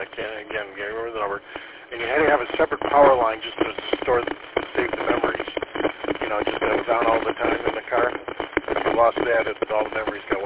can't remember the number. And you had to have a separate power line just to save the memories. You know, just that was on all the time in the car. If you lost that, all the memories got